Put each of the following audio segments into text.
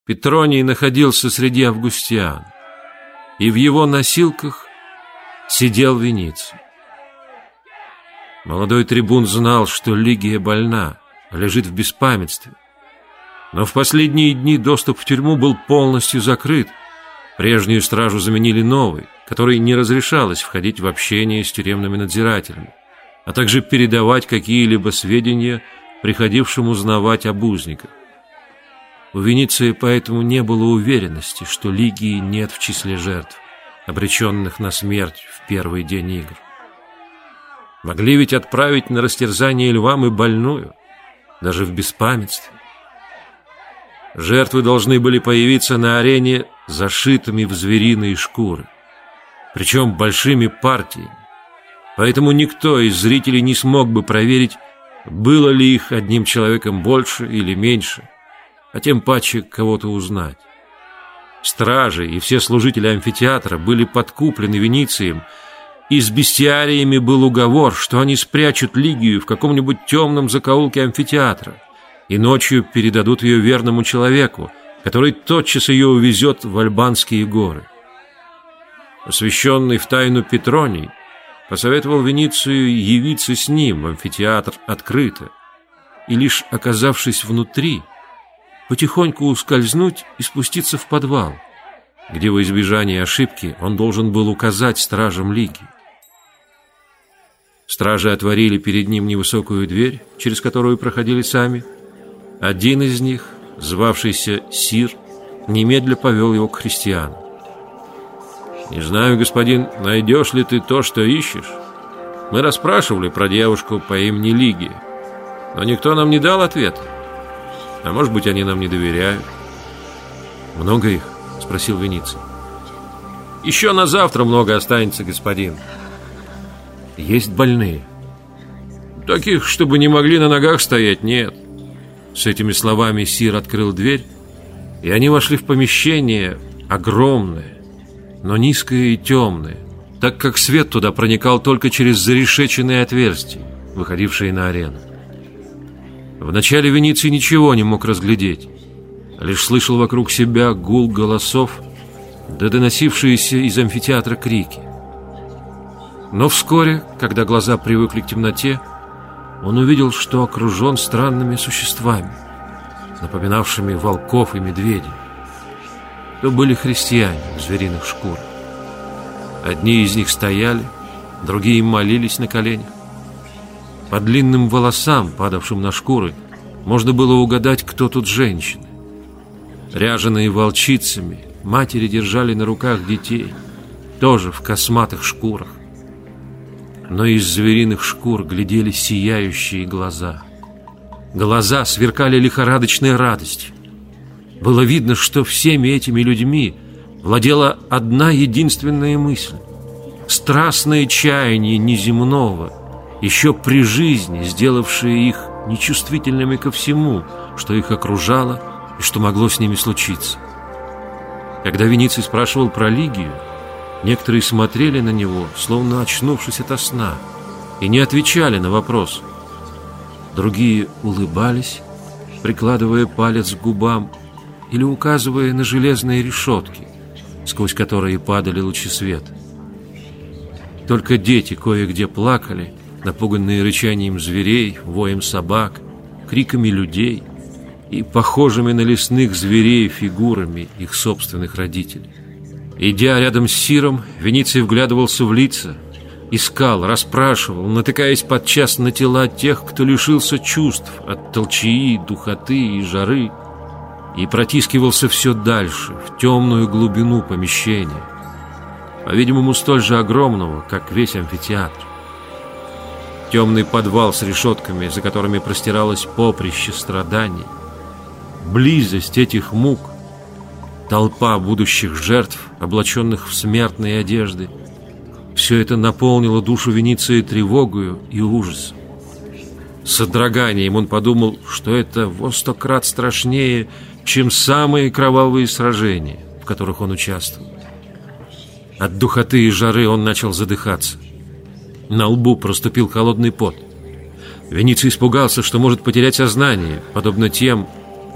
Петроний находился среди августиан, и в его носилках сидел Вениций. Молодой трибун знал, что Лигия больна, лежит в беспамятстве. Но в последние дни доступ в тюрьму был полностью закрыт. Прежнюю стражу заменили новой, которой не разрешалось входить в общение с тюремными надзирателями, а также передавать какие-либо сведения приходившим узнавать об узниках. У Вениция поэтому не было уверенности, что Лигии нет в числе жертв, обреченных на смерть в первый день игр. Могли ведь отправить на растерзание львам и больную, даже в беспамятстве. Жертвы должны были появиться на арене зашитыми в звериные шкуры, причем большими партиями. Поэтому никто из зрителей не смог бы проверить, было ли их одним человеком больше или меньше, а тем паче кого-то узнать. Стражи и все служители амфитеатра были подкуплены Веницием, и с бестиариями был уговор, что они спрячут Лигию в каком-нибудь темном закоулке амфитеатра и ночью передадут ее верному человеку, который тотчас ее увезет в Альбанские горы. Посвященный в тайну Петроний посоветовал Веницию явиться с ним в амфитеатр открыто, и лишь оказавшись внутри, потихоньку ускользнуть и спуститься в подвал, где во избежание ошибки он должен был указать стражам Лигии. Стражи отворили перед ним невысокую дверь, через которую проходили сами. Один из них, звавшийся Сир, немедля повел его к христианам. «Не знаю, господин, найдешь ли ты то, что ищешь? Мы расспрашивали про девушку по имени Лигия, но никто нам не дал ответа. А может быть, они нам не доверяют». «Много их?» — спросил Вениций. «Еще на завтра много останется, господин». «Есть больные?» «Таких, чтобы не могли на ногах стоять, нет». С этими словами Сир открыл дверь, и они вошли в помещение огромное, но низкое и темное, так как свет туда проникал только через зарешеченные отверстия, выходившие на арену. Вначале Вениций ничего не мог разглядеть, лишь слышал вокруг себя гул голосов, да доносившиеся из амфитеатра крики. Но вскоре, когда глаза привыкли к темноте, он увидел, что окружен странными существами, напоминавшими волков и медведей. То были христиане в звериных шкурах. Одни из них стояли, другие молились на коленях. По длинным волосам, падавшим на шкуры, можно было угадать, кто тут женщины. Ряженые волчицами, матери держали на руках детей, тоже в косматых шкурах. Но из звериных шкур глядели сияющие глаза. Глаза сверкали лихорадочной радостью. Было видно, что всеми этими людьми владела одна единственная мысль — страстное чаяние неземного, еще при жизни сделавшее их нечувствительными ко всему, что их окружало и что могло с ними случиться. Когда Вениций спрашивал про Лигию, некоторые смотрели на него, словно очнувшись ото сна, и не отвечали на вопрос. Другие улыбались, прикладывая палец к губам или указывая на железные решетки, сквозь которые падали лучи света. Только дети кое-где плакали, напуганные рычанием зверей, воем собак, криками людей и похожими на лесных зверей фигурами их собственных родителей. Идя рядом с Сиром, Вениций вглядывался в лица, искал, расспрашивал, натыкаясь подчас на тела тех, кто лишился чувств от толчии, духоты и жары, и протискивался все дальше, в темную глубину помещения, по-видимому, столь же огромного, как весь амфитеатр. Темный подвал с решетками, за которыми простиралось поприще страданий, близость этих мук, толпа будущих жертв, облаченных в смертные одежды, все это наполнило душу Вениция тревогою и ужасом. С содроганием он подумал, что это во 100 крат страшнее, чем самые кровавые сражения, в которых он участвовал. От духоты и жары он начал задыхаться. На лбу проступил холодный пот. Вениций испугался, что может потерять сознание, подобно тем,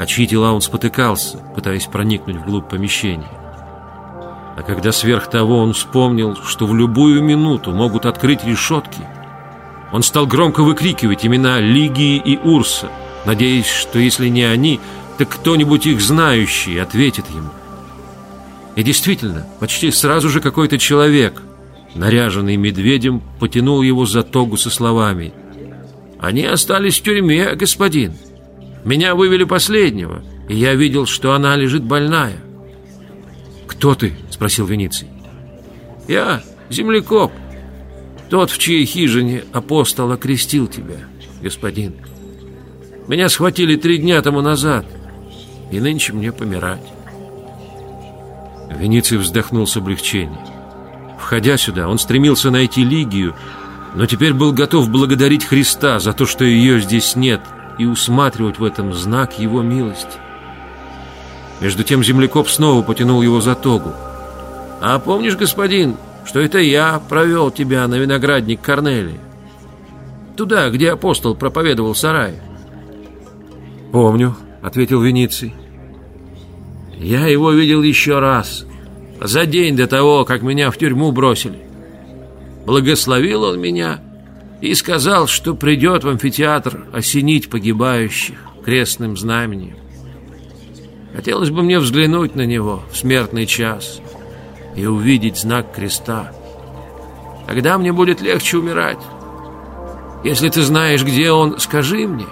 о чьи тела он спотыкался, пытаясь проникнуть вглубь помещения. А когда сверх того он вспомнил, что в любую минуту могут открыть решетки, он стал громко выкрикивать имена Лигии и Урса, надеясь, что если не они, так кто-нибудь их знающий ответит ему. И действительно, почти сразу же какой-то человек, наряженный медведем, потянул его за тогу со словами: «Они остались в тюрьме, господин. Меня вывели последнего, и я видел, что она лежит больная». «Кто ты?» — спросил Вениций. «Я землекоп, тот, в чьей хижине апостол окрестил тебя, господин. Меня схватили 3 дня тому назад, и нынче мне помирать». Вениций вздохнул с облегчением. Входя сюда, он стремился найти Лигию, но теперь был готов благодарить Христа за то, что ее здесь нет, и усматривать в этом знак его милости. Между тем землекоп снова потянул его за тогу. «А помнишь, господин, что это я провел тебя на виноградник Корнелия? Туда, где апостол проповедовал в сарае?» «Помню», — ответил Вениций. «Я его видел еще раз, за день до того, как меня в тюрьму бросили. Благословил он меня и сказал, что придет в амфитеатр осенить погибающих крестным знаменем. Хотелось бы мне взглянуть на него в смертный час и увидеть знак креста. Тогда мне будет легче умирать. Если ты знаешь, где он, скажи мне».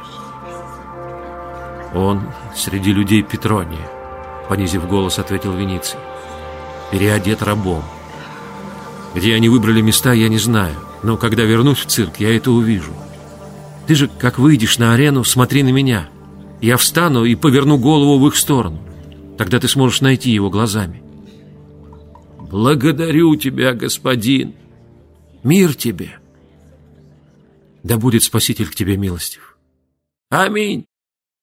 «Он среди людей Петрония», — понизив голос, ответил Вениций. «Переодет рабом. Где они выбрали места, я не знаю, но когда вернусь в цирк, я это увижу. Ты же, как выйдешь на арену, смотри на меня. Я встану и поверну голову в их сторону. Тогда ты сможешь найти его глазами». «Благодарю тебя, господин. Мир тебе». «Да будет Спаситель к тебе милостив». «Аминь».